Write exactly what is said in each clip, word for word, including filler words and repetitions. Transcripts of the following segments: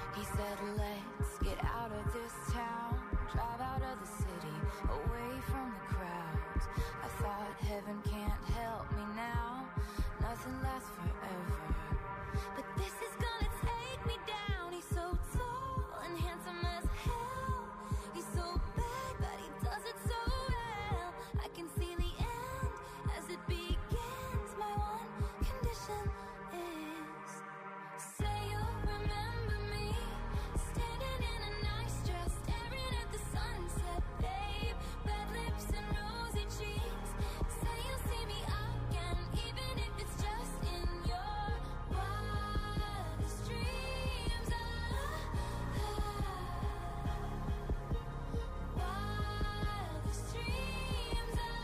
He said, let's get out of this town, drive out of the city, away from the crowds. I thought heaven can't help me now, nothing lasts forever. But this is gonna take me down. He's so tall and handsome as hell. He's so bad, but he does it so well. I can see the end as it begins. My one condition is, say you'll remember me, standing in a nice dress, staring at the sunset, babe. Red lips and rosy cheeks. Say you'll see me again, even if it's just in your wildest dreams. Ah, wildest dreams. Ah,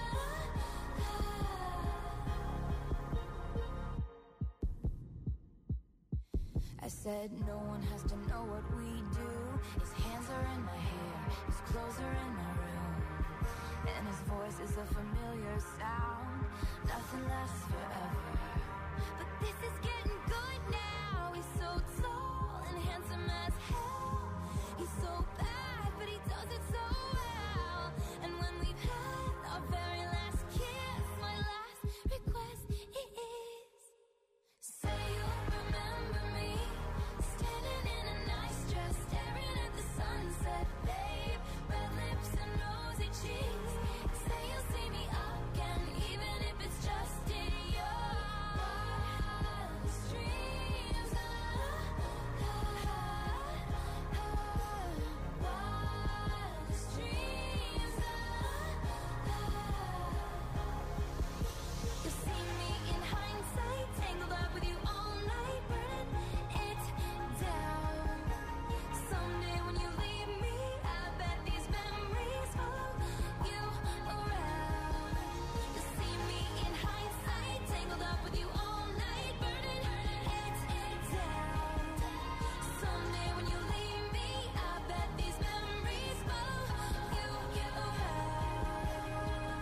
I said no one has to know what we do. His hands are in my hair, his clothes are in my room, and his voice is a familiar sound. Nothing lasts forever, but this is getting good now. He's so tall and handsome as hell. He's so bad, but he does it so well. And when we've had our very last kiss, my last request is, say you'll remember me, standing in a nice dress, staring at the sunset, babe. Red lips and rosy cheeks. Say you'll see me again, even if it's just in your wildest dreams. Ah, ah, ah, wildest dreams. Ah, ah. You'll see me in hindsight, tangled up with you all night, burning it down. Someday when you leave me, I bet these memories follow you around. You'll see me in hindsight, tangled up with you all night, burning it down. Someday when you leave me, I bet these memories follow you around.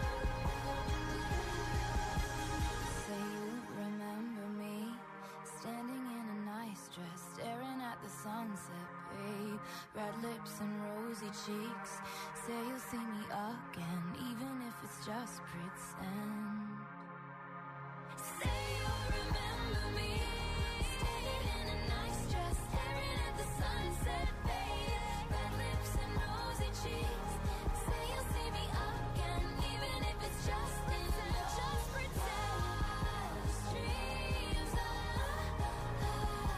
Say you remember me, standing in a nice dress, staring at the sunset, babe. Red lips and rosy cheeks. Say you'll see me again, even if it's just pretend. Say you'll remember me, standing in a nice dress, staring at the sunset, babe. Red lips and rosy cheeks. Say you'll see me again, even if it's just in just pretend. Wildest dreams. Ah, ah,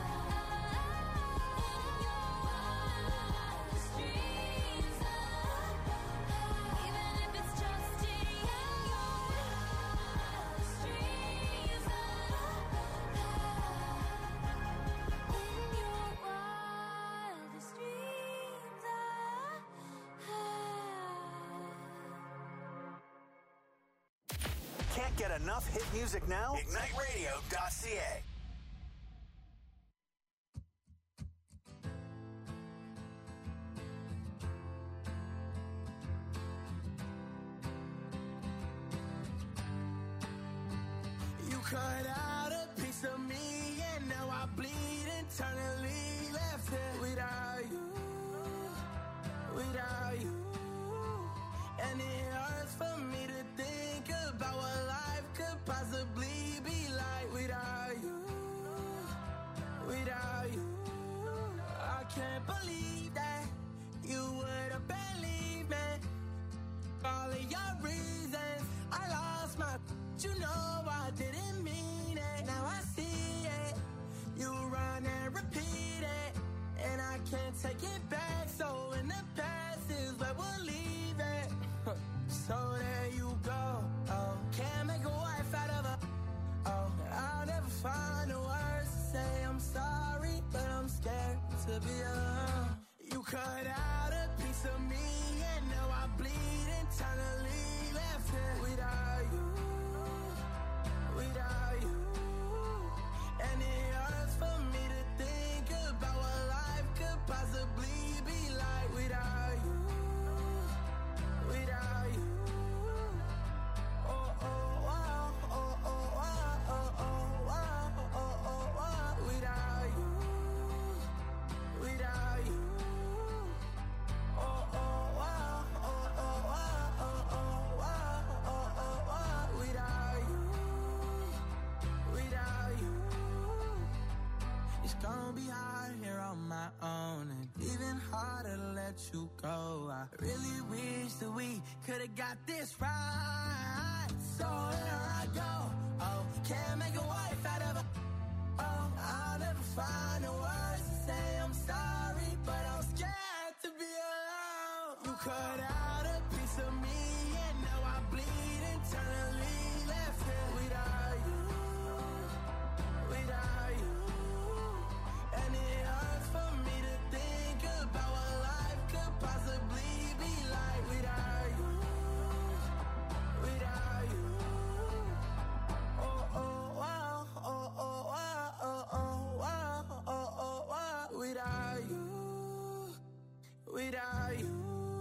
in your wildest dreams. Ah, even if it's just in your wildest dreams. Ah, in your wildest dreams. Ah, Can't get enough hit music now? ignite radio dot c a. You cut out a piece of me, and now I bleed internally. Left here without you, without you. And it hurts for me to think about what life could possibly be like without you, without you. I can't believe that you would have believed me. All of your reasons, I lost my. You know I didn't mean it. Now I see it. You run and repeat it, and I can't take it back. So in the past is where we'll leave it. So there you go. Oh, can't make a wife out of her. Oh, I'll never find the words to say I'm sorry, but I'm scared to be alone. You cut out a piece of me, and now I bleed internally. Left here without you, without you. And it hurts for me to think about what life could possibly gonna be hard here on my own, and even harder to let you go. I really wish that we could've got this right. So here I go. Oh, can't make a wife out of a. Oh, I'll never find the words to say I'm sorry, but I'm scared to be alone. You cut out a piece of me, and now I bleed internally. Left here without you, without you. And it hurts for me to think about what life could possibly be like without you, without you. Oh, oh, wow, oh, oh, wow, oh, oh, wow, oh, oh, wow. Without you, without you.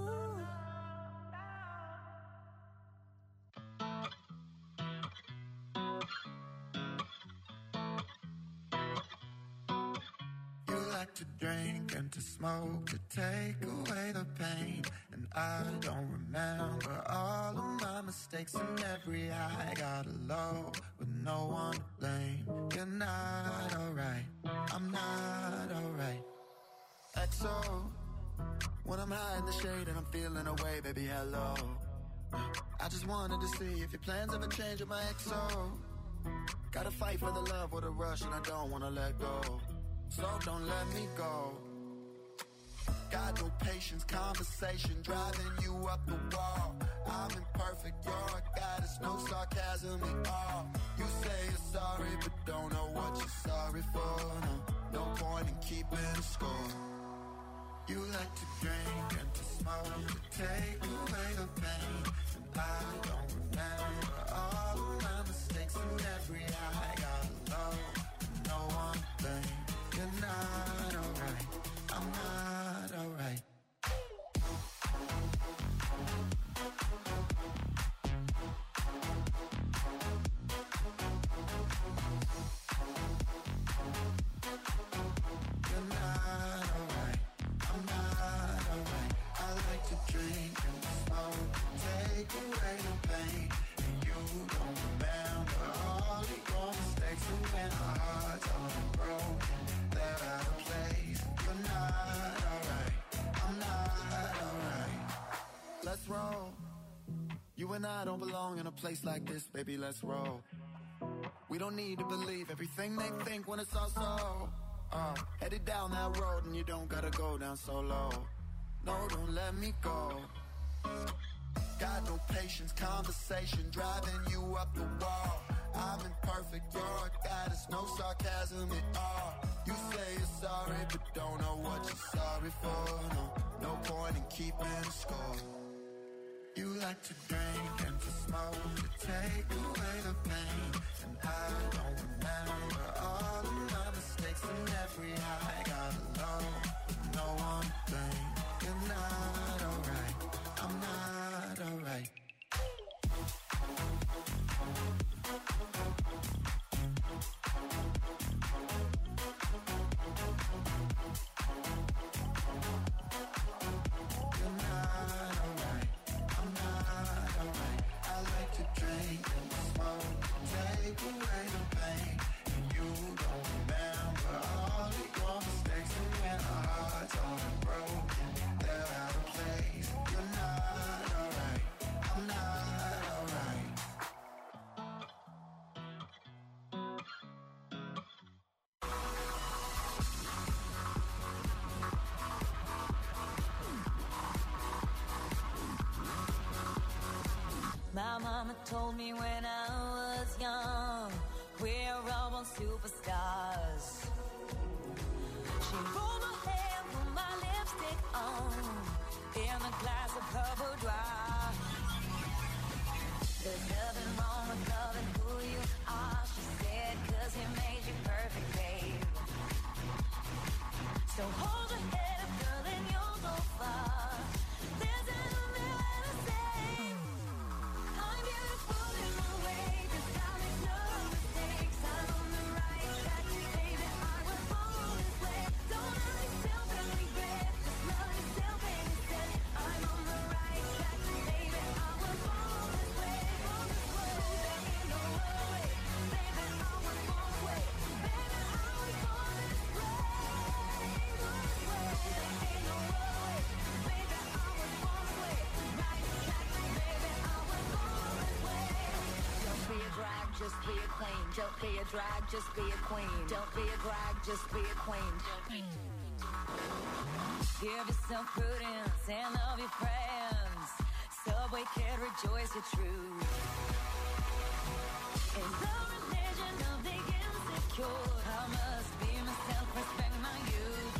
Like to drink and to smoke to take away the pain, and I don't remember all of my mistakes, and every high got a low with no one to blame. You're not alright, I'm not alright. X O, when I'm high in the shade and I'm feeling away, baby, hello. I just wanted to see if your plans ever change with my X O. Gotta fight for the love or the rush, and I don't wanna let go. So don't let me go. Got no patience, conversation driving you up the wall. I'm imperfect, you're a goddess, no sarcasm at all. You say you're sorry, but don't know what you're sorry for. No, no point in keeping score. You like to drink and to smoke to take away the pain, and I don't remember all of my mistakes, and every high got low, no one thing. You're not alright, I'm not alright. You're not alright, I'm not alright. I like to drink and smoke, take away the pain, and you don't remember all of your mistakes, and when our hearts are broken, they're out of place. You're not alright, I'm not alright. Let's roll. You and I don't belong in a place like this, baby, let's roll. We don't need to believe everything they think when it's all so. Uh, headed down that road and you don't gotta go down so low. No, don't let me go. Got no patience, conversation driving you up the wall. I'm imperfect, you're a goddess, no sarcasm at all. You say you're sorry, but don't know what you're sorry for. No, no point in keeping score. You like to drink and to smoke to take away the pain, and I don't remember all of my mistakes, and every high got a low, no one thing. You're not alright, I'm not alright. My mama told me when I was young, we're all born superstars. She rolled my hair, put my lipstick on, in a glass of her boudoir. There's nothing wrong with loving who you are, she said, 'cause he made you perfect, babe. So hold your head up, girl, and you'll go far. There's nothing there to say. I'm beautiful in my way, 'cause I make no mistakes. I'm on the right track, baby, I was born this way. Don't love yourself and regret, just love yourself and instead. I'm on the right track, baby, I was born this way. Born this way, there ain't no other way. Baby, I was born this way. Baby, I was born this way. clean. Don't be a drag, just be a queen. Don't be a drag, just be a queen. Give yourself prudence and love your friends. Subway kid, rejoice your truth. In the religion of the insecure, I must be myself, respect my youth.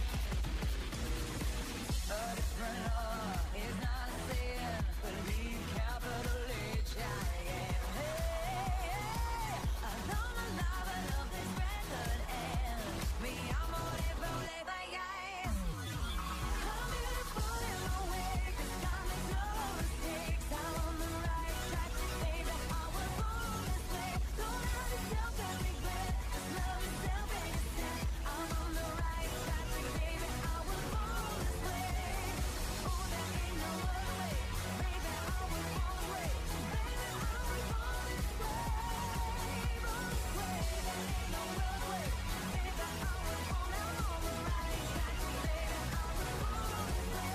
A different law is not a sin. Believe capital H I am. Hey, hey, I love my life, I love this record and me, I'm on it, roll it by eyes. I'm beautiful in my way, 'cause God makes no mistakes. I'm on the right track, baby, I was born this way. Don't have yourself and regret, 'cause love yourself and yourself. I'm on the right track, baby, I was born this way. Oh, there ain't no other way, baby, I was born this way. Baby, I was born this way, born this way. There ain't no other way, baby, I was born, I'm on the right track, baby, I was born this way.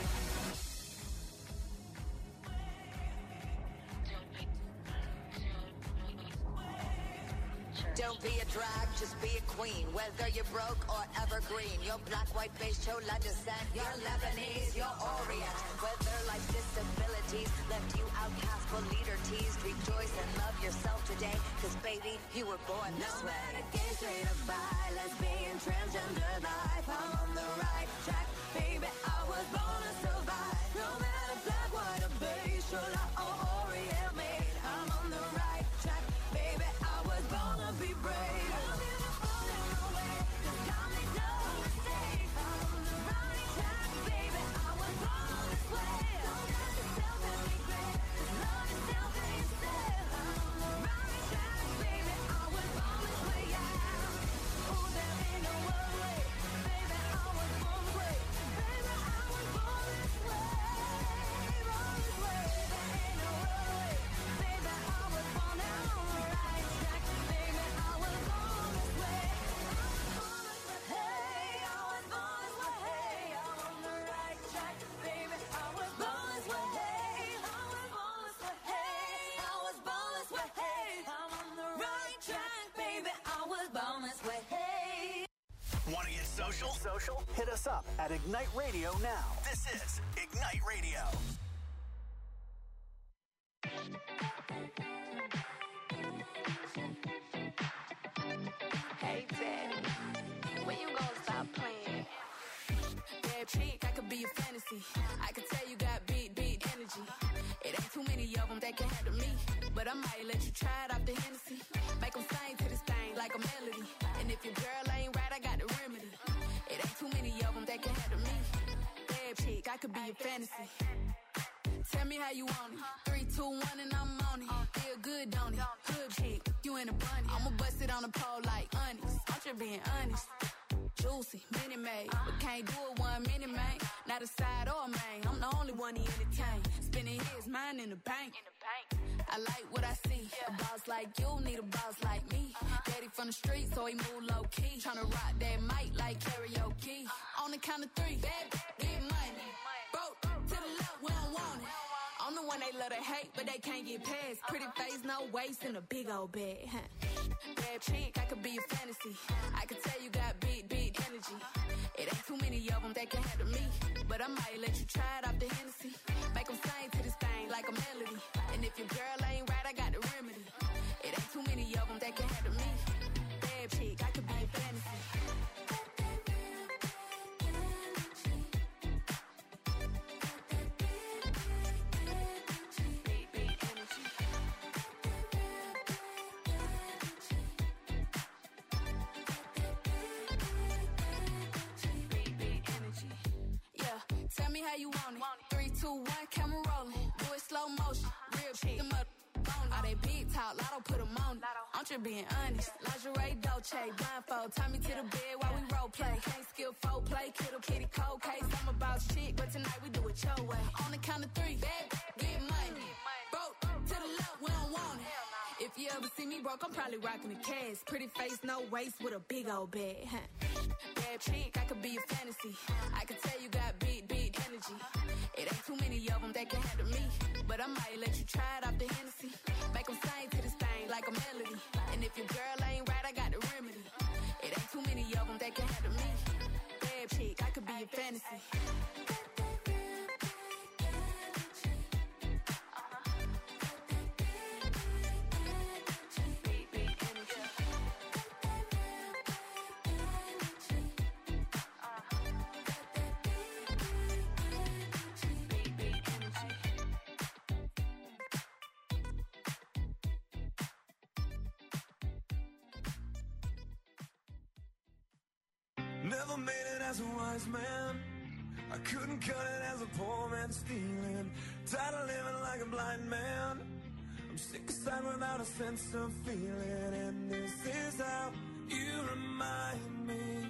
Don't be a drag, just be a queen. Whether you're broke or evergreen, you're black, white, beige, chola descent, you're Lebanese, you're Orient. Whether life's disabilities left you outcast but leader teased, rejoice and love yourself today, 'cause baby, you were born this way. No matter gay, straight or bi, lesbian, transgender life, I'm on the right track, baby, I was born to survive. No matter black, white or beige, chola or Orient made, I'm on the right track, baby, I was born to be brave. I'm beautiful in my way, 'cause God makes no mistake. I'm on the right track, baby, I was born this way. Don't have yourself and regret, 'cause love yourself and yourself. I'm on the right track, baby, I was born this way, yeah. Oh, there ain't no other way, baby, I was born this way. Baby, I was born this way, born this way. There ain't no other way, baby, I was born, I'm on the right track, baby, I was born this way. Hey, I was born this way, hey, I'm on the right track, baby, I was born this way, hey, I was born this way, hey, I was born this way, hey, I'm on the right track, baby, I was born this way, hey. Want to get social? Social? Hit us up at Ignite Radio now. This is Ignite Radio. Hey, Daddy, when you gonna stop playing? Bad chick, I could be a fantasy. I could tell you got big, big energy. It ain't too many of them that can handle me. But I might let you try it off the Hennessy. Make them sing to this thing like a melody. And if your girl ain't right, I got the remedy. It ain't too many of them that can handle me. Bad chick, I could be a fantasy. Tell me how you want it. Three, two, one, and I'm on it. Feel good, don't it? Hood chick, you in a bunny. I'ma bust it on the pole like honest. I'm just being honest. Juicy, mini made, but can't do it one minute, man. Not a side or a main. I'm the only one he entertain. Spinning his mind in the bank. I like what I see. A boss like you need a boss like me. Daddy from the street, so he move low key. Tryna rock that mic like karaoke. On the count of three, bad, get money. Broke to the left, we don't want it. I'm the one they love to hate, but they can't get past. Pretty face, no waist, and a big old bag. Bad chick, I could be a fantasy. I could tell you got big, big energy. It ain't too many of them that can handle me. But I might let you try it off the Hennessy. Make them sing to this thing like a melody. And if your girl ain't right, I got the remedy. It ain't too many of them that can handle me. Bad chick, I could be a fantasy. Tell me how you want it. Three, two, one, camera rolling. Do it slow motion. Real chick, them up on all they big talk, lotto put them on it. I'm just being honest. Lingerie, Dolce, blindfold. Tie me to the bed while we role play. Can't skill folk play, kittle kitty cold case. I'm a boss chick, but tonight we do it your way. On the count of three, bad, get money. Broke to the left, we don't want it. If you ever see me broke, I'm probably rocking a cast. Pretty face, no waist, with a big old bag. Huh? Bad chick, I could be a fantasy. I could tell you got big, big energy. energy. It ain't too many of them that can handle me. But I might let you try it off the Hennessy. Make them sing to this thing like a melody. And if your girl ain't right, I got the remedy. It ain't too many of them that can handle me. Bad chick, I could be your fantasy. Never made it as a wise man. I couldn't cut it as a poor man stealing. Tired of living like a blind man. I'm sick aside without a sense of feeling. And this is how you remind me.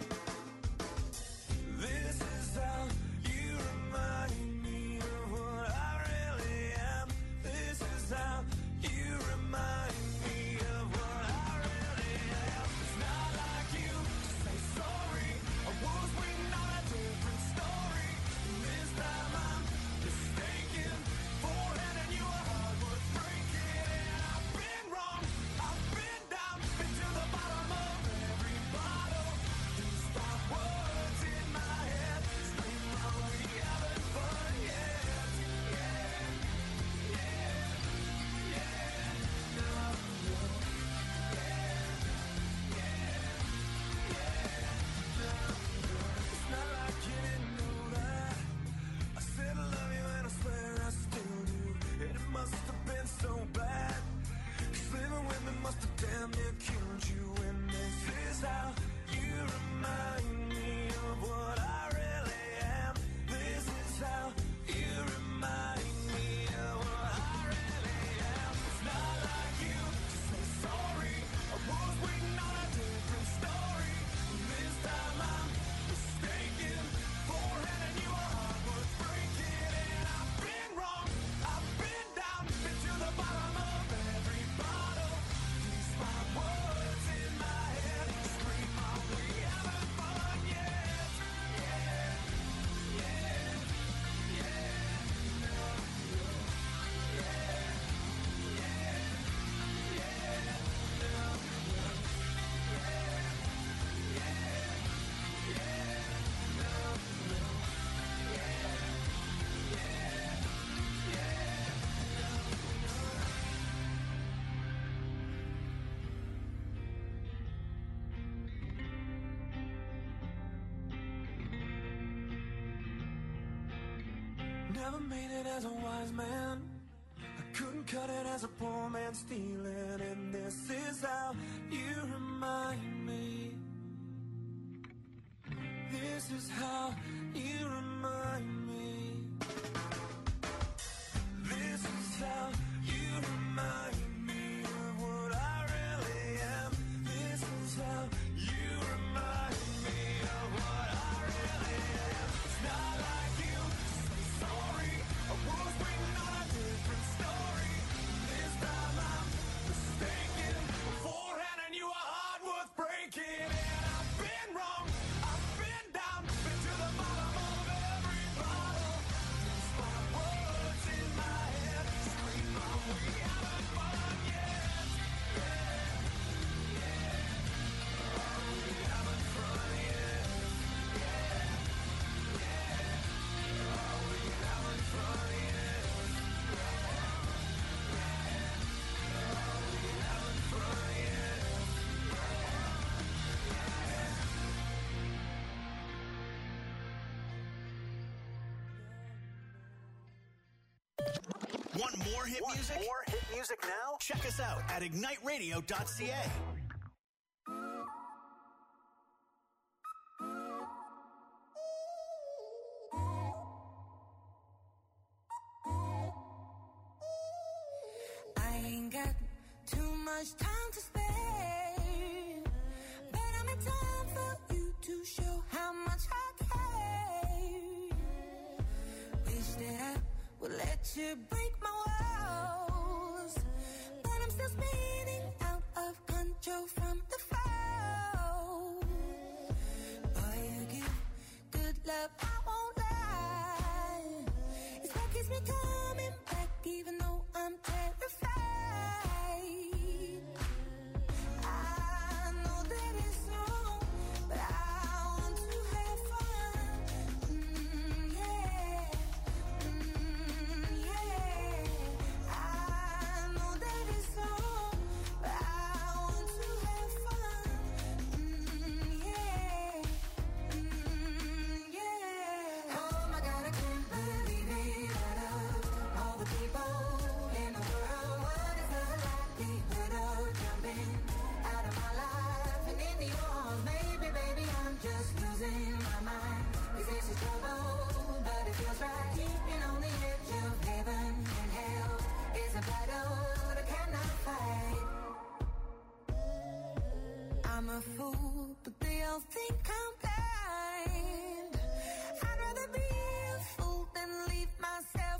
This is how you remind me of what I really am. This is how you remind me of what I really am. It's not like you to say sorry. I was waiting on a different story. And this time I'm mistaken for handing you a heart worth breaking. And I've been wrong, I've been down, been to the bottom of every bottle. These five words in my head scream, "Are we having fun yet?" Yeah, yeah, yeah, no, no, yeah, yeah, yeah, no, no. It's not like you didn't know that. I said I love you and I swear I still do. And it must have been so bad, 'cause living with me must have damn near killed you. And this is how you remind me of what I really am. This is how you remind me of what I really am. It's not like you to say sorry. I was waiting on a different story. And this time I'm mistaken for handing you a heart worth breaking. And I've been wrong, I've been down, been to the bottom of every bottle. These five words in my head scream, "Are we having fun yet?" Yeah, yeah, yeah, no, no, yeah, yeah, yeah, no, no, yeah, yeah, yeah, no, no, yeah, Never made it as a wise man. I couldn't cut it as a poor man stealing. And this is how you remind me. This is how you remind me. This is how you remind me of what I really am. This is how you remind me of what I really am. It's not like you to say sorry. I was waiting on a different story. This time I'm mistaken for handing you a heart worth breaking. And I've been wrong, I've been down, been to the bottom of every bottle. These five words in my head scream, "Are we having fun yet?" Yeah, yeah. Are we having fun yet? Yeah, yeah. Are we having fun yet? Are we having fun yet? Want more hit Want music? more hit music now? Check us out at ignite radio dot c a. I ain't got too much time to spare, but I'm in time for you to show how much I care. Wish that I would let you break my walls, but I'm still spinning out of control from the fall. Boy, you give good love, I won't lie. feels right. Keeping on the edge of heaven and hell is a battle that I cannot fight. I'm a fool, but they all think I'm blind. I'd rather be a fool than leave myself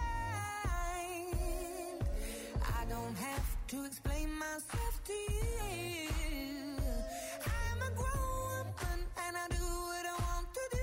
behind. I don't have to explain myself to you. I'm a grown woman and I do what I want to do.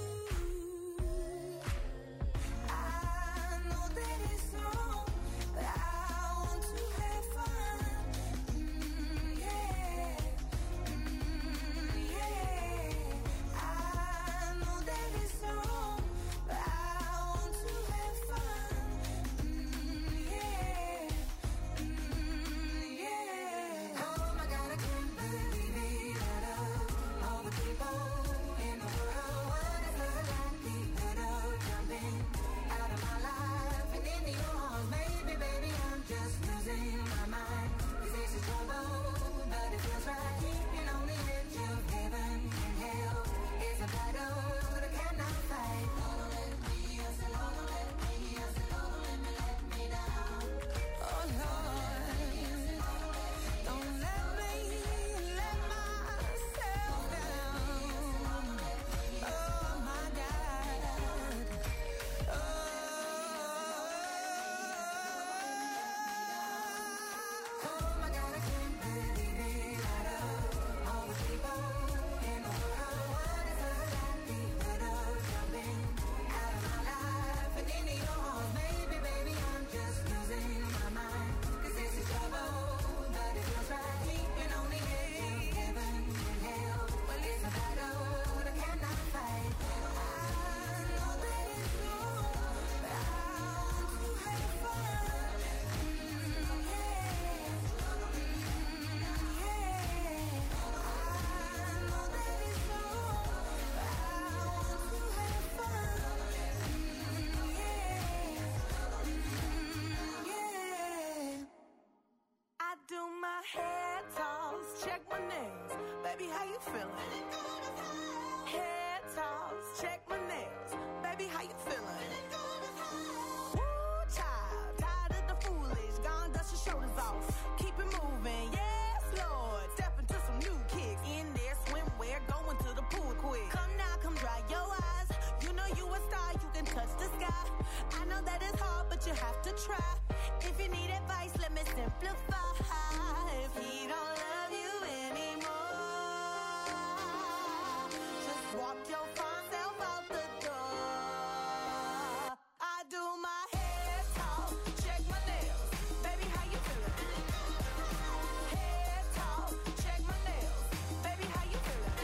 I know that it's wrong, but I want to have fun. Mm, yeah. Mm, yeah. I know that it's wrong, but I want to have fun. Mm, yeah. Mm, yeah. Oh my God, I can't believe it. Out of all the people in the world, what is love like? The good of jumping out of my life and into your arms, baby, baby, I'm just losing my mind. 'Cause this is trouble, but it feels right. Keeping on the edge of heaven and hell is a battle that I cannot fight. Don't let me, I said, don't let me, I said, don't let me let me down. Oh Lord, don't let me let myself down. Oh my God. Oh, oh my God, I can't believe it. Out of all the people in the world, what is love like? The good of jumping out of my life and into your arms, baby, baby, I'm just losing my mind. 'Cause this is trouble, but it feels right. Keeping on the edge of heaven and hell, well, it's a battle that I cannot fight. I know that it's wrong, but I want to have fun. Mm, yeah. Mm, yeah. I know that it's wrong, but I want to have fun. Mm, yeah. Mm, yeah. I do my hair toss, check my nails. Baby, how you feeling? Hair toss, check my nails. Baby, how you feeling? Woo, child, tired of the foolish. Gone, dust your shoulders off. Keep it moving, yes, Lord. Step into some new kicks. In there, swimwear, going to the pool quick. Come now, come dry your eyes. You know you a star, you can touch the sky. I know that it's hard, but you have to try. If you need advice, let me simplify. If he don't love you anymore, just walk your fine self out the door. I do my hair talk, check my nails. Baby, how you feeling? Hair talk, check my nails. Baby, how you feeling?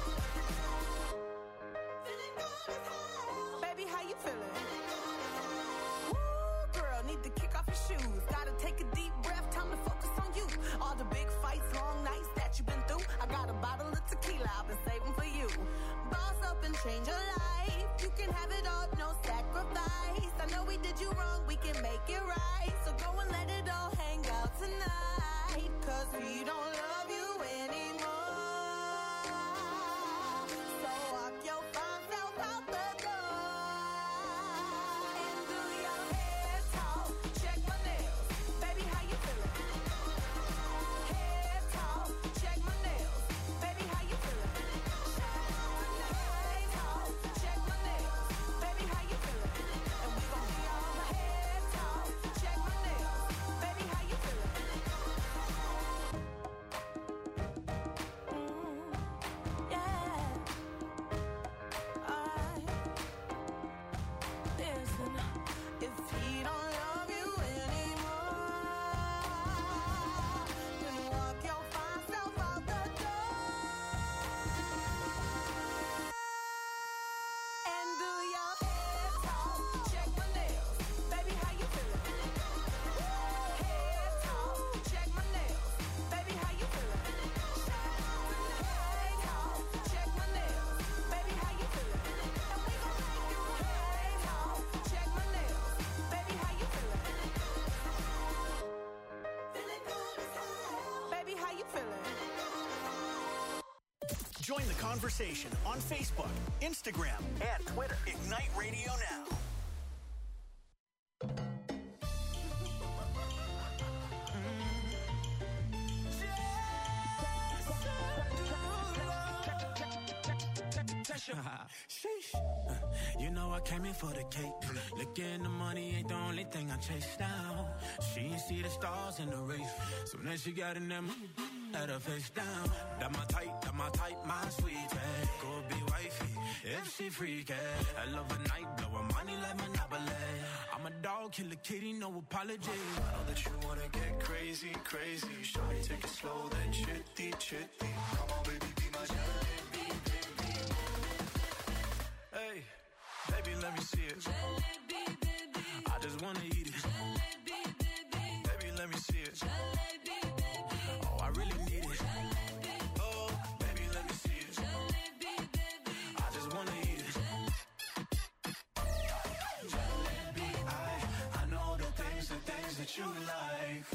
Feeling good as hell. Baby, how you feeling? Woo, girl, need to kick off your shoes. Gotta take a deep breath, time to focus on you. All the big fights, long nights that you've been through. I got a bottle of tequila I've been saving for you. Boss up and change your life. You can have it all, no sacrifice. I know we did you wrong, we can make it right. So go and let it all hang out tonight. 'Cause we don't love you anymore. So walk your fine self out the door. And do your hair talk, check my nails. Baby, how you feeling? Hair talk, check my nails. Baby, how you feeling? Hair talk, check my nails. Baby, how you feeling? And we gon' be all the hair talk, check my nails. Baby, how you feeling? Join the conversation on Facebook, Instagram, and Twitter. Ignite Radio Now. Sheesh. You know I came in for the cake. Looking the money ain't the only thing I chase down. She ain't see the stars in the race. So then she got in them, had her face down. That my type, that my type, my sweet. Go be wifey if she freak. I love a night, blow her money like Monopoly. I'm a dog, kill a kitty, no apology. I know that you wanna get crazy, crazy. Shawty, take it slow, then chitty, chitty. Come on, baby, be my jalebi, baby. Hey, baby, let me see it. Jalebi, baby. I just wanna eat it. Jalebi, baby. Baby, let me see it. Jalebi, baby. Oh, I really need it. Jalebi. Oh, baby, let me see it. Jalebi, baby. I just wanna eat it. Jalebi, I, I know the things, the things that you like.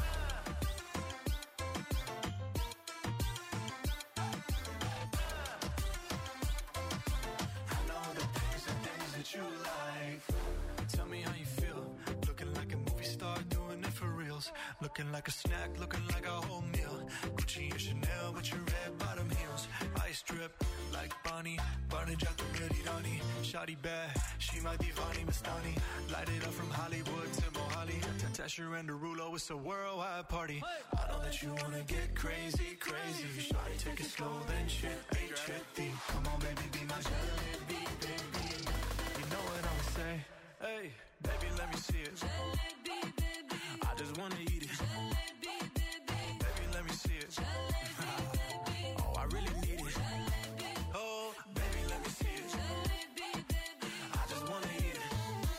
I know the things, the things that you like. Tell me how you feel. Looking like a movie star, doing it for reals. Looking like a snack, looking like a whole meal. Gucci and Chanel with your red bottom heels. Ice drip like Bonnie, Barney Jack the Ready Donnie. Shawty bad, she my divani Mastani. Light it up from Hollywood to Mohali. Tasha and Derulo, it's a worldwide party. I know that you wanna get crazy, crazy. Shawty, take it slow, then chitty, chitty. Come on, baby, be my jalebi, baby. You know what I'ma say? Hey, baby, let me see it. Jalebi, baby. I just wanna eat it. Jalebi, baby. Baby, let me see it. Jalebi, baby. Oh, I really need it. Jalebi. Oh, baby, let me see it. Jalebi, baby. I just wanna eat it.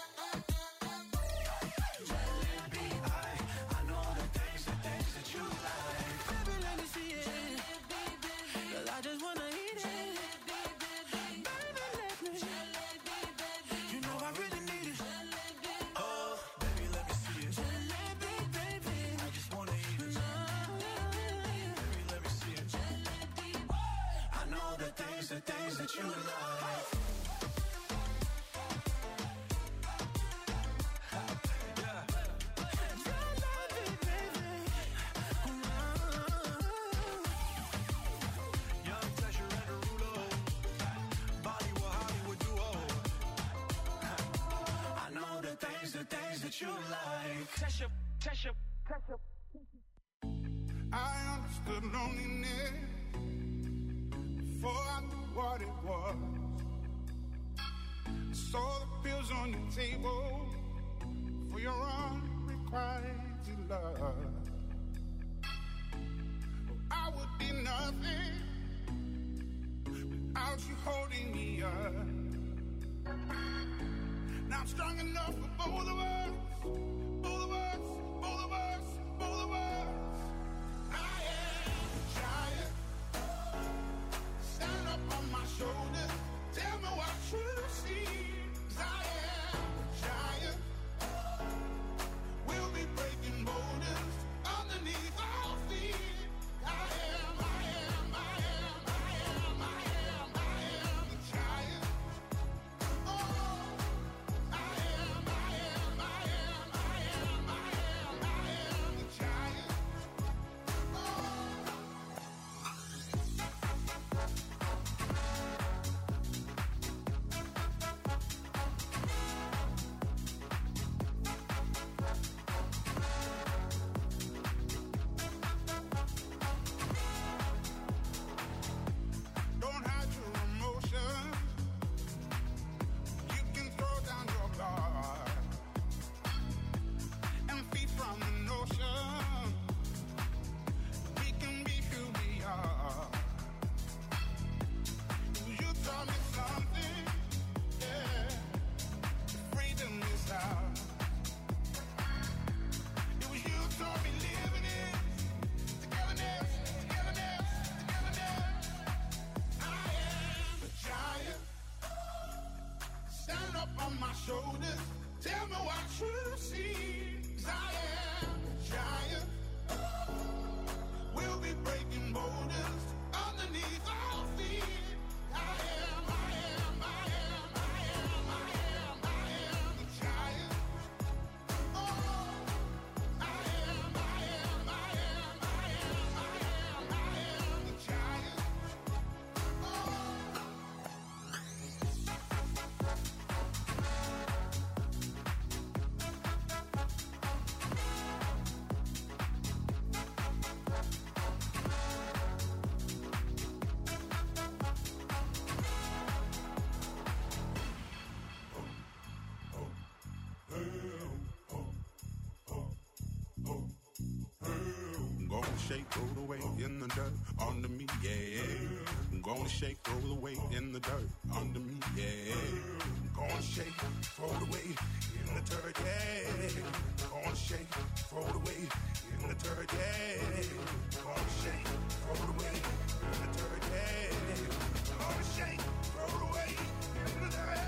Jalebi, I, I know the things, the things that you like. Baby, let me see it. Jalebi, baby. 'Cause I just wanna eat it. Jalebi, baby. Baby, let me. Jalebi, baby. You know I really need it. Jalebi. Oh, Baby, let me see it. jalebi, baby. I just wanna eat it. Baby, let me see it. I know the things, the things that you like. Yeah. Jalebi, baby. Young Tasha and Derulo. Bollywood, Hollywood duo. I know the things, the things that you like. Tasha, Tasha, Tasha. I understood loneliness before I knew what it was. I saw the pills on your table for your unrequited love. I would be nothing without you holding me up. Now I'm strong enough for both of us, both of us, both of us, both of us. I am a giant. Stand up on my shoulders. Tell me what you see. 'Cause I am a giant. We'll be breaking borders underneath our feet. I am, I am, I am, I am, I am, I am a giant. Oh, I am, I am, I am, I am, I am, I am a giant. Oh. shake, roll the weight in the dirt under me, yeah. I'm gonna shake, roll the weight in the dirt under me, yeah. I'm gonna shake, roll the weight in the dirt, yeah. I'm gonna shake, roll the weight in the dirt, yeah. I'm gonna shake, roll the weight in the dirt, yeah. I'm gonna shake, roll the weight in the dirt.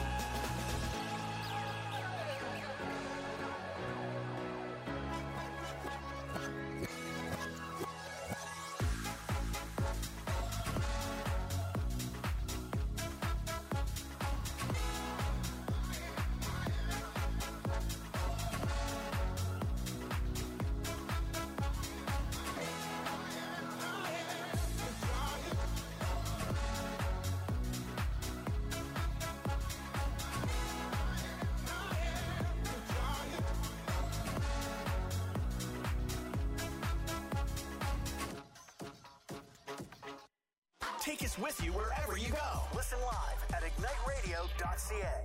Take us with you wherever you go. Listen live at ignite radio dot c a.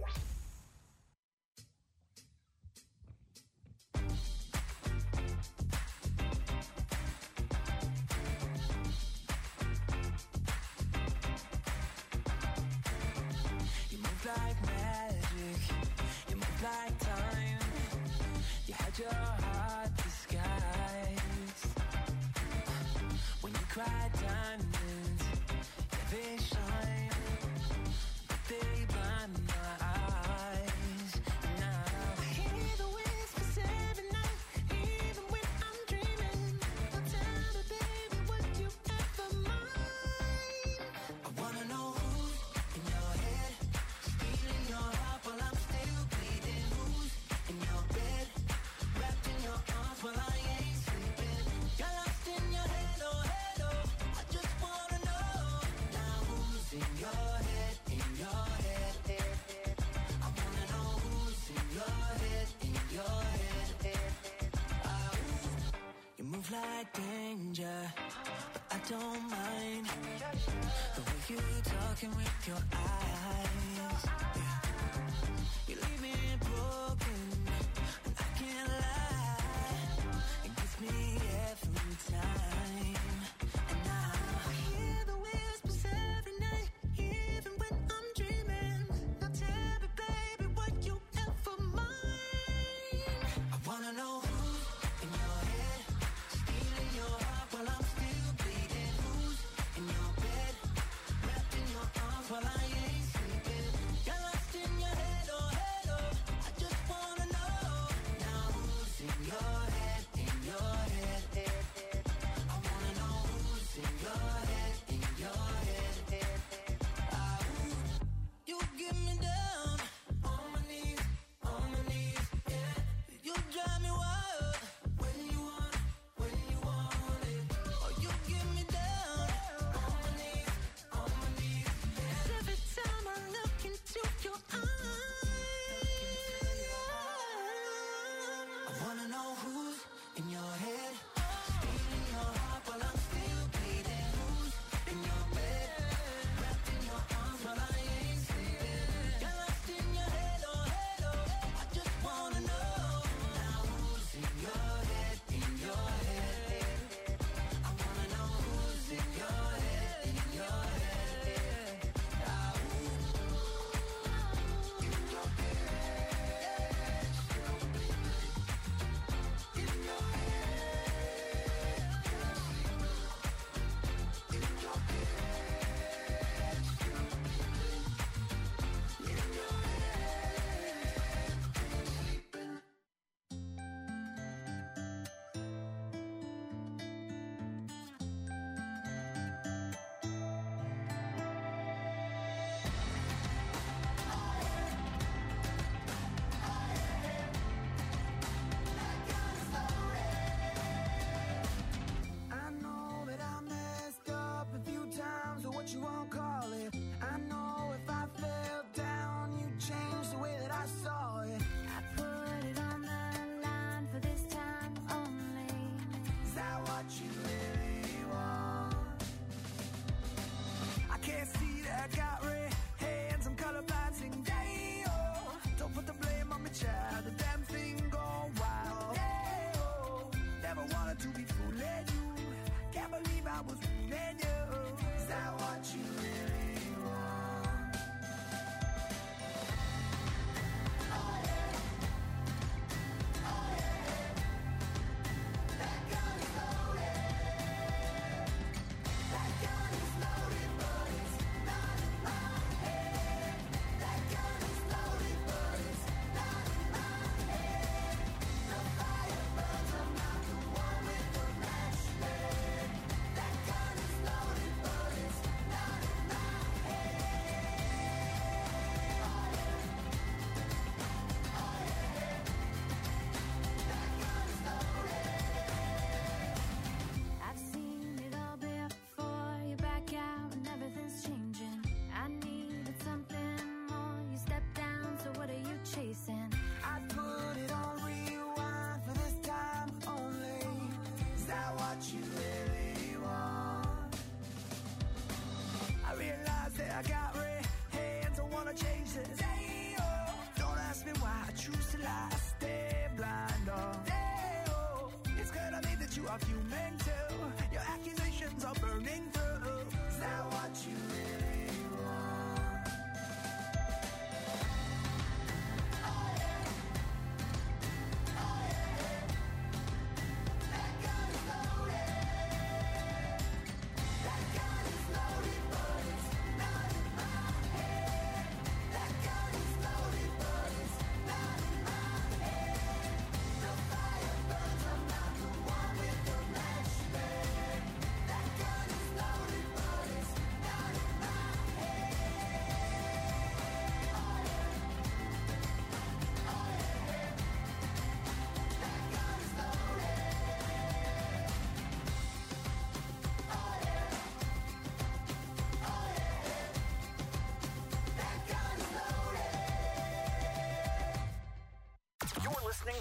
You move like magic, you move like time. You had your heart disguised. When you cried diamonds, yeah, they shine, but they blind my eyes. Now I hear the whispers every night, even when I'm dreaming. Now tell me, baby, would you ever mind? I wanna know who's in your head, stealing your heart while I'm still bleeding. Who's in your bed, wrapped in your arms while I ain't sleeping. You're lost in your head, oh head, oh. I just wanna know now who's in your head, in your head. I wanna know who's in your head, in your head. Ah, ooh. You move like danger, but I don't mind the way you talking with your eyes. Yeah. You leave me broken, and I can't lie. It gets me every time. And now I hear the whispers every night, even when I'm dreaming. Now tell me, baby, would you ever mind? I wanna know who's in your head, stealing your heart while I'm still bleeding. Who's in your bed, wrapped in your arms while I ain't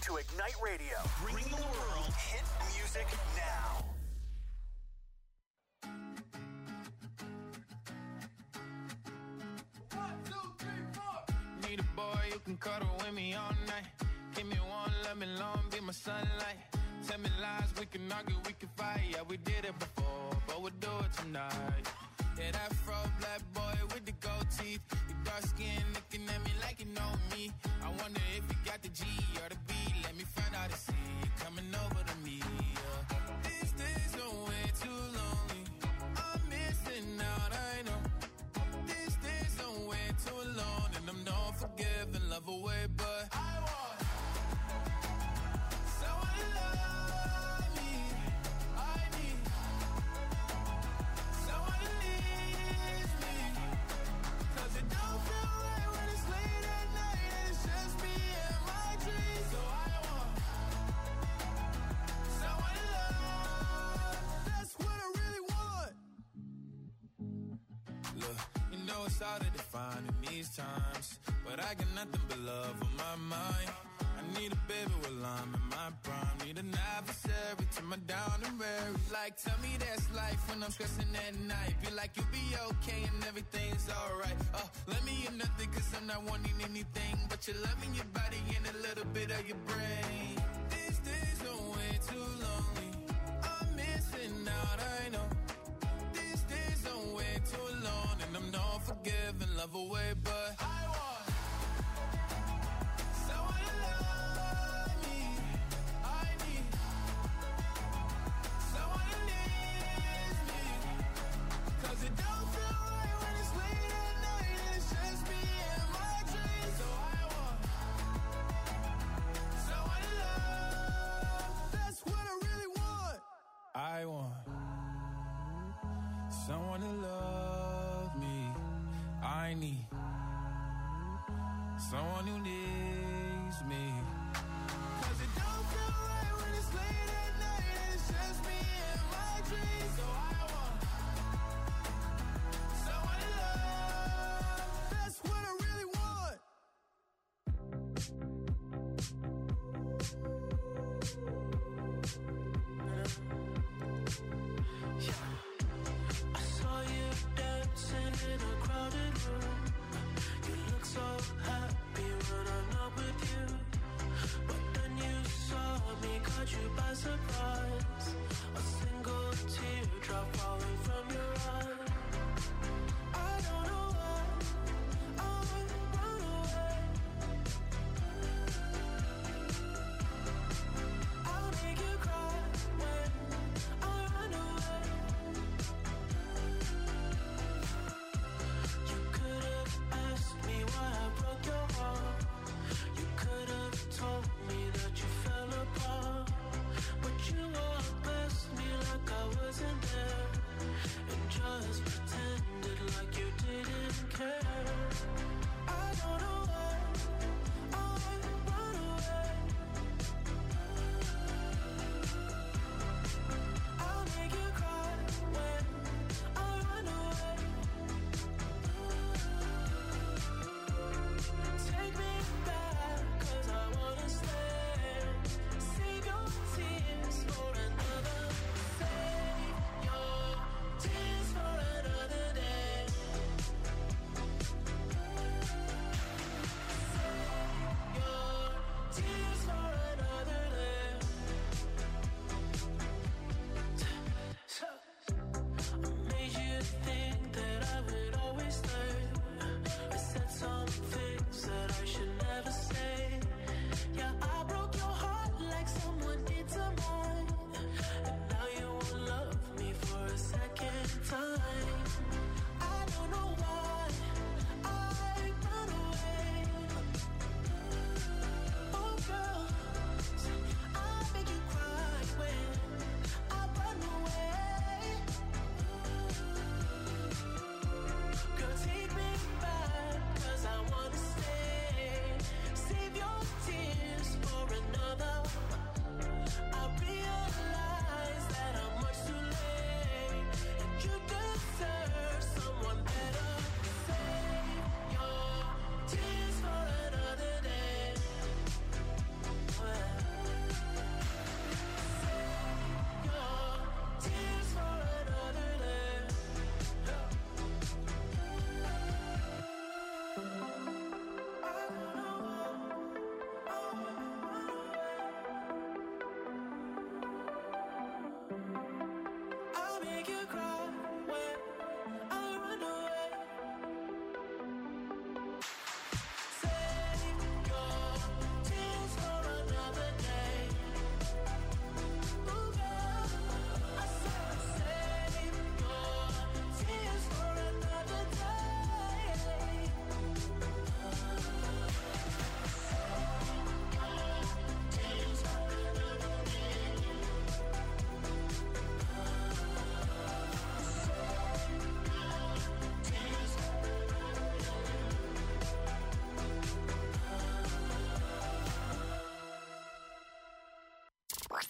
to Ignite Radio. Bring the world hit music now. Need a boy you can cuddle with me all night. Give me one, let me long, be my sunlight. Tell me lies, we can argue, we can fight. Yeah, we did it before, but we'll do it tonight. Yeah, that fro black boy with the gold teeth. Your dark skin looking at me like you know me. I wonder if you got the G or the B. Let me find out and see you coming over to me. Yeah. These days are way too lonely. I'm missing out, I know. These days are way too alone, and I'm not forgiving, love away, but I want someone to love me. I need someone to needs me. 'Cause it don't feel right when it's late at night and it's just me and my dreams. So I want someone to love. That's what I really want. Look, you know it's hard to define in these times, but I got nothing but love on my mind. I need a baby while I'm in my prime. Need an adversary to my down and weary. Like, tell me that's life when I'm stressing at night. Feel like you'll be okay and everything's alright. Uh, let me in nothing 'cause I'm not wanting anything but your love in your body and a little bit of your brain. These days are way too lonely. I'm missing out, I know. These days are way too alone, and I'm not forgiving, love away, but I want someone to love me. I need someone who needs me. 'Cause it don't feel right when it's late at night and it's just me and my dreams. So I want someone to love. That's what I really want. I want someone to love me. I need someone who needs me. 'Cause it don't feel right when it's late at night and it's just me and my dreams. So I want someone to love. That's what I really want. I saw you dancing in a crowded room. You look so happy when I'm not with you. But then you saw me, caught you by surprise. A single teardrop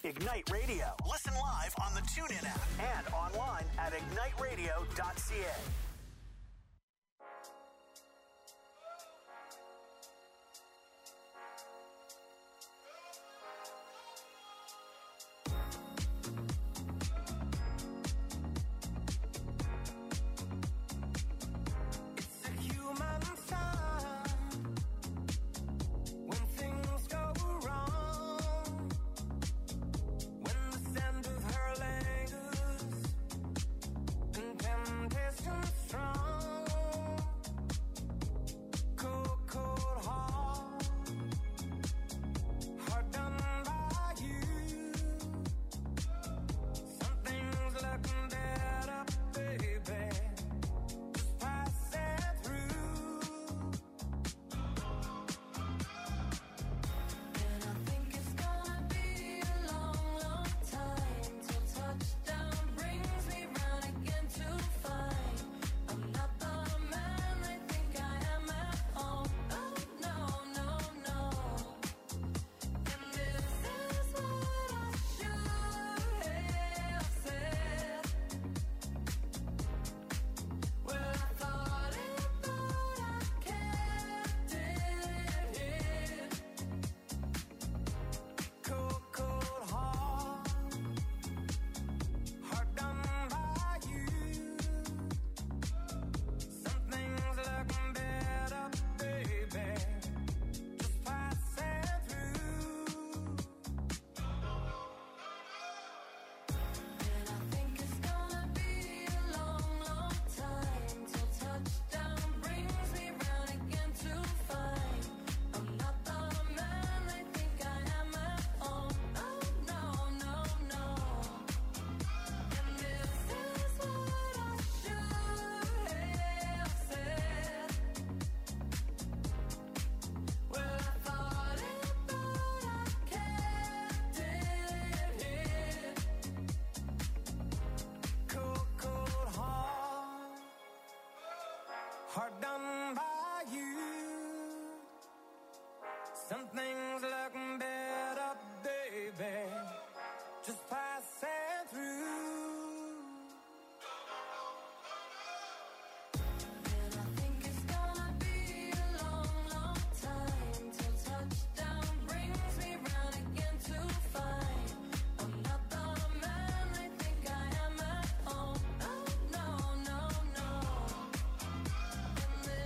Ignite Radio. Listen live on the TuneIn app and online at ignite radio dot c a. Hard done by you. Some things look better, baby, just passing through. And I think it's gonna be a long, long time till touchdown brings me round again to find I'm not the man I think I am at home. Oh, no, no, no. And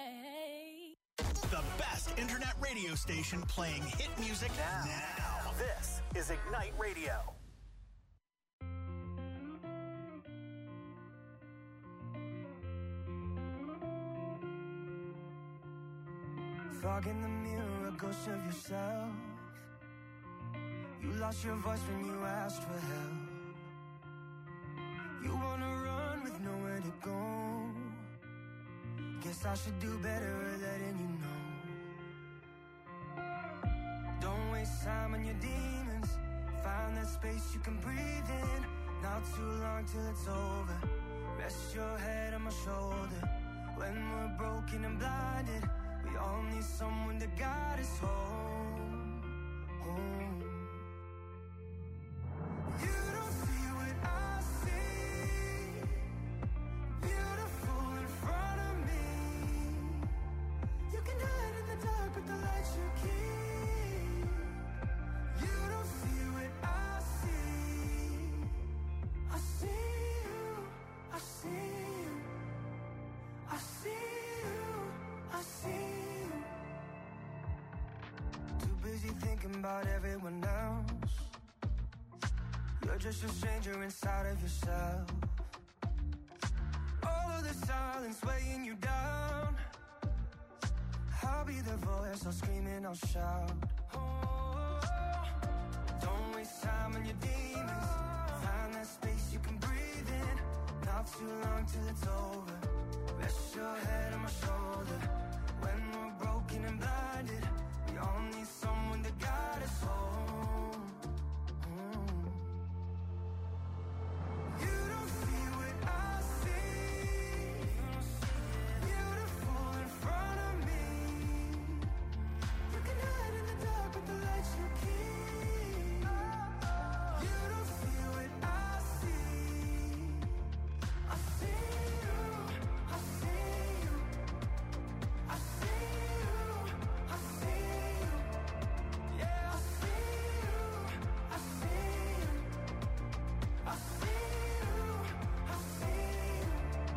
The best internet radio station playing hit music now. now. This is Ignite Radio. Fog in the mirror, a ghost of yourself. You lost your voice when you asked for help. You wanna run with nowhere to go. Guess I should do better at letting you know. Don't waste time on your demons. Find that space you can breathe in. Not too long till it's over. Rest your head on my shoulder. When we're broken and blinded, we all need someone to guide us home, home. You don't see what I see. Beautiful in front of me. You can hide in the dark, but the light you keep. You don't see what I see. I see you, I see you, I see you, I see you. Too busy thinking about everyone else. You're just a stranger inside of yourself. All of the silence weighing you down. I'll be the voice, I'll scream and I'll shout. Oh, don't waste time on your demons. Find that space you can breathe in. Not too long till it's over. Rest your head on my shoulder. When we're broken and blinded, we all need someone to guide us home. Mm. You don't see what I see. Beautiful in front of me. You can hide in the dark, but the light you keep. You don't see what I see. I see you, I see you, I see you, I see you. Yeah, I see you, I see you, I see you, I see you.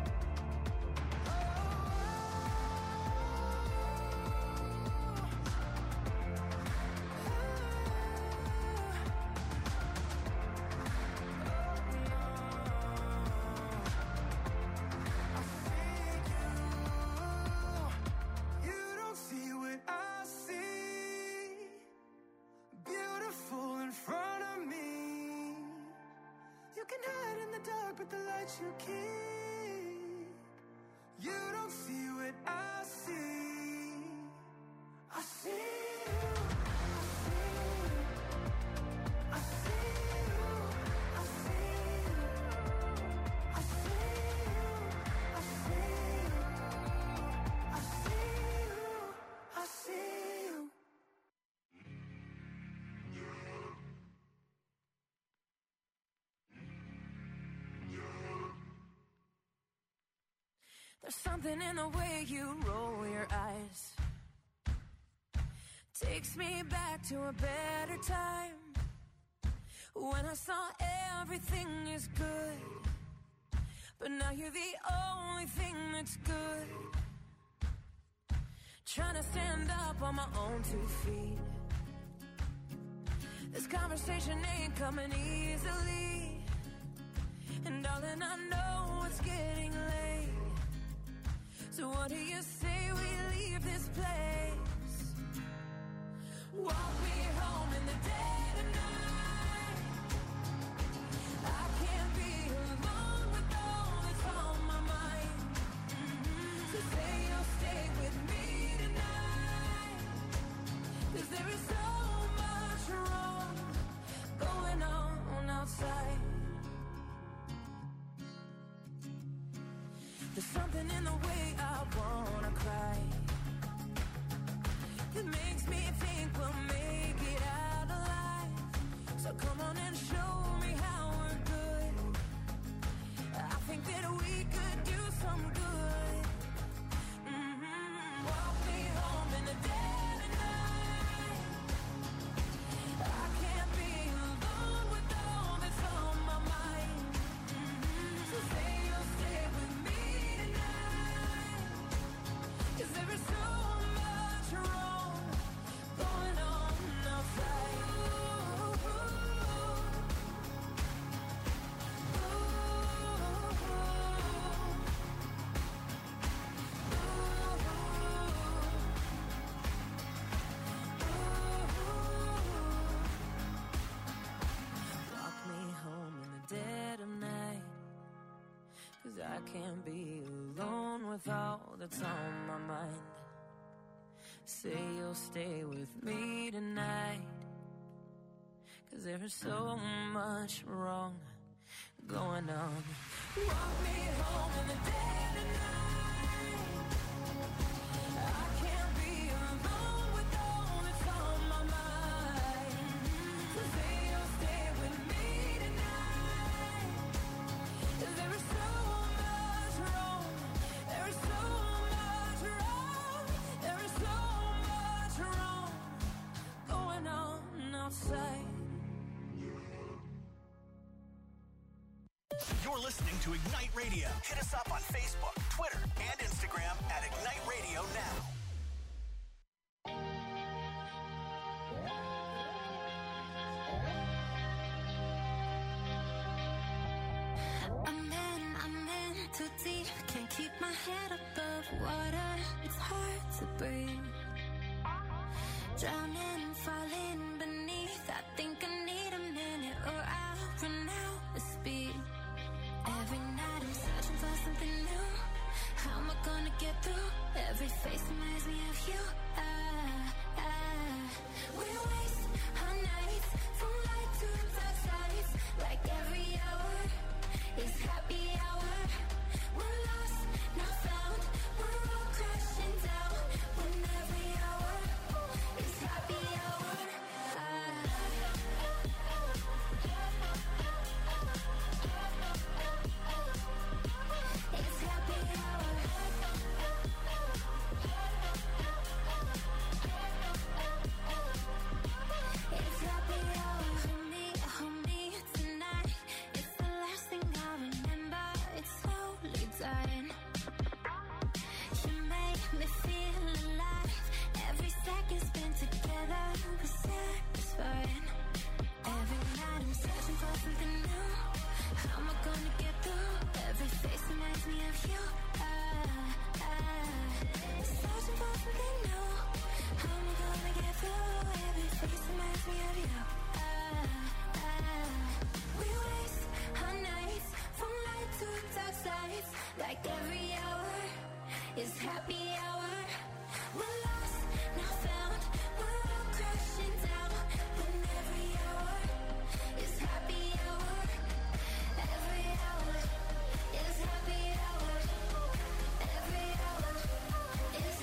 You don't see what I see. Beautiful in front of me. You can hide in the dark, but the light you keep. You don't see what I see. I see you. I see you. I see you. I see you. I see you. I see you. I see you. There's something in the way you roll your eyes. Takes me back to a better time. When I saw everything is good. But now you're the only thing that's good. Trying to stand up on my own two feet. This conversation ain't coming easily. And darling, I know it's getting late. So what do you say we leave this place? Walk me home in the dead of night. I can't be alone with all that's on my mind. Mm-hmm. So say you'll stay with me tonight. 'Cause there is so much wrong going on outside. There's something in the way I wanna cry that makes me think we'll make it out alive. So come on and show me how we're good. I think that we could do some good. Mm-hmm. Walk me home in the dead of night. I can't be alone with all that's on my mind. Mm-hmm. So say you'll stay with me tonight. I can't be alone with all that's on my mind. Say you'll stay with me tonight, 'cause there is so much wrong going on. Walk me home in the dead of night. I can't be alone with all that's on my mind. So say you'll stay with me tonight, 'cause there is so much wrong. There is so much wrong. There is so much wrong going on outside. You're listening to Ignite Radio. Hit us up on Facebook, Twitter, and Instagram at Ignite Radio Now. I'm in, I'm in too deep. Can't keep my head above water. It's hard to breathe. Drowning, falling beneath. I think I need a minute or I'll run out of speed. Every night I'm searching for something new. How am I gonna get through? Every face reminds me of you. Ah, ah. We waste our nights from light to dark sides. Like every hour is happy hour. We're lost, not found. We're all crashing down. When every hour is happy hour. Ah. It's happy hour. It's happy hour. Hold me, hold me tonight. It's the last thing I remember. It's slowly dying. You make me feel alive. Every second spent together was satisfying. Every night I'm searching for something new. How am I gonna get through? Every face reminds me of you. Ah, ah.